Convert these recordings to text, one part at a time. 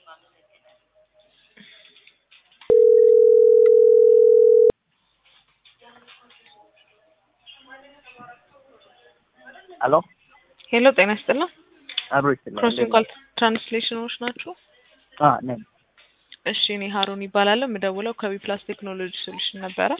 Hello? ሄሎ ጤና ይስጥልኝ። አብሮች ክሮሲንግ ትራንስሌሽኖች ናቸው? ነኝ። እሺ እኔ ሃሩን ይባላል። የምደውለው ከዊፕላስ ቴክኖሎጂ ሶሉሽን ነበረ።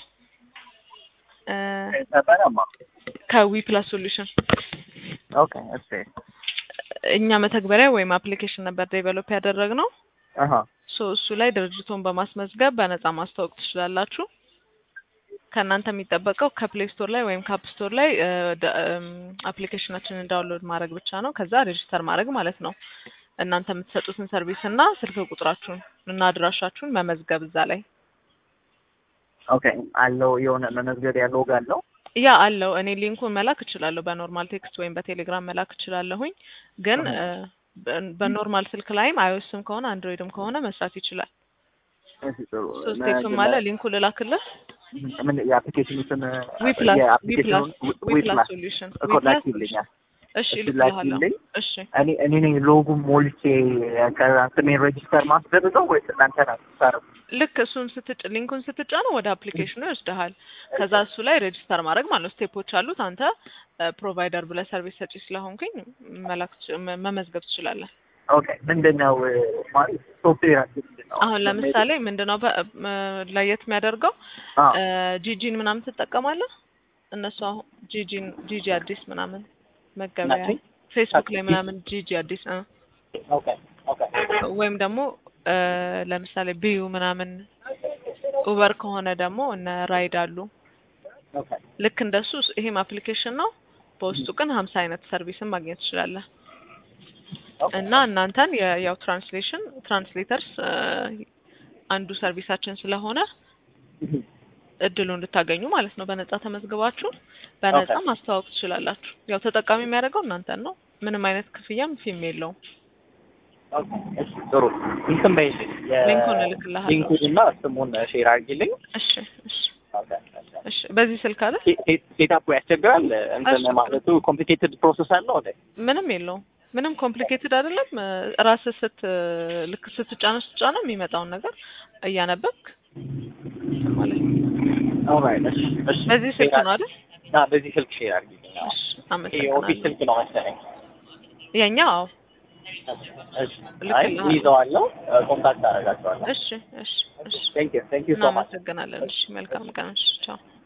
ነበረማ ከዊፕላስ ሶሉሽን ኦኬ እሺ እኛ መተግበሪያ ወይም አፕሊኬሽን ነበር ዴቨሎፕ ያደረግነው። እሱ ላይ ድርጅቱን በማስመዝገብ በነፃ ማስተዋወቅ ትችላላችሁ። ከእናንተ የሚጠበቀው ከፕሌይ ስቶር ላይ ወይም ከአፕ ስቶር ላይ አፕሊኬሽናችንን ዳውንሎድ ማድረግ ብቻ ነው። ከዛ ሬጂስተር ማድረግ ማለት ነው። እናንተ የምትሰጡትን ሰርቪስ እና ስልክ ቁጥራችሁን እና አድራሻችሁን መመዝገብ እዛ ላይ። ኦኬ አለው የሆነ መመዝገብ ያለው ጋር አለው። ያ አለው። እኔ ሊንኩን መላክ እችላለሁ በኖርማል ቴክስት ወይም በቴሌግራም መላክ እችላለሁኝ። ግን በኖርማል ስልክ ላይም አይኦኤስም ከሆነ አንድሮይድም ከሆነ መስራት ይችላል። ሶስት ስቴፕም አለ። ሊንኩን ልላክልህ። ምን የአፕሊኬሽኑ ስም ዊፕላስ ሶሉሽን ላኪልኛል። እሺ ልክልሃለሁ። እሺ እኔ ነኝ ሎጎ ሞልቼ ከስሜን ሬጂስተር ማስደርገው ወይስ እናንተ ናችሁ? ልክ እሱን ሊንኩን ስትጫነው ወደ አፕሊኬሽኑ ይወስድሃል። ከዛ እሱ ላይ ሬጂስተር ማድረግ ማለት ስቴፖች አሉት። አንተ ፕሮቫይደር ብለህ ሰርቪስ ሰጪ ስለሆንኩኝ መመዝገብ ትችላለህ። ኦኬ ምንድነው ማለት ሶፍትዌራችሁ ምንድነው? አሁን ለምሳሌ ምንድነው ለየት የሚያደርገው ጂጂን ምናምን ትጠቀማለህ? እነሱ አሁን ጂጂ አዲስ ምናምን መገበያ ፌስቡክ ላይ ምናምን ጂጂ አዲስ ኦኬ ወይም ደግሞ ለምሳሌ ቢዩ ምናምን ኡበር ከሆነ ደግሞ እነ ራይድ አሉ። ልክ እንደሱ ይሄም አፕሊኬሽን ነው። በውስጡ ግን 50 አይነት ሰርቪስን ማግኘት ትችላለህ። እና እናንተን ያው ትራንስሌተርስ አንዱ ሰርቪሳችን ስለሆነ እድሉን እንድታገኙ ማለት ነው። በነፃ ተመዝግባችሁ በነፃ ማስተዋወቅ ትችላላችሁ። ያው ተጠቃሚ የሚያደርገው እናንተን ነው። ምንም አይነት ክፍያም ፊም የለውም። እሺ ጥሩ እንትን በይ ሊንኩን እልክልሃለሁ። ሊንኩንና ስሙን ሼር አድርጊልኝ። እሺ በዚህ ስልክ አይደል? ሴታፑ ያስቸግራል። እንትን ማለቱ ኮምፕሊኬትድ ፕሮሰስ አለው አይደል? ምንም የለውም። ምንም ኮምፕሊኬትድ አይደለም። ራስህ ስትጫነው የሚመጣውን ነገር እያነበብክ ማለት ነው። ኦልራይት እሺ በዚህ ስልክ ነው አይደል? በዚህ ስልክ ሼር አድርጊልኝ። እሺ አመሰግናለሁ። የኦፊስ ስልክ ነው መሰለኝ። የኛው ይዘዋለሁ። ኮንታክት አደርጋቸዋለሁ። እሺ ቴንክ ዩ ሶ ማች። እናመሰግናለን። እሺ መልካም ቀን። እሺ ቻው።